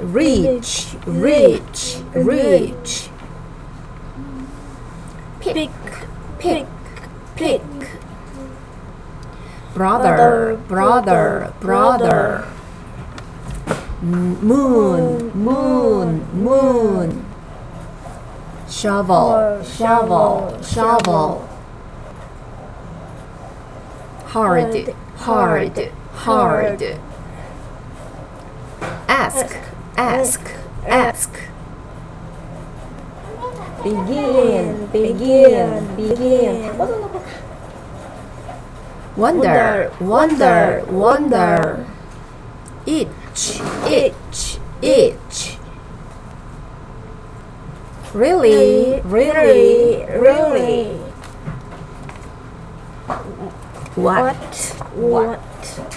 reach, reach, reach. Pick, pick, pick. Brother, brother, brother. Moon, moon, moon. Shovel, shovel, shovel. Hard, hard, hard. Ask, ask, ask. Begin, begin, begin. Wonder, wonder, wonder. Itch, itch, itch. Really, really, really. What?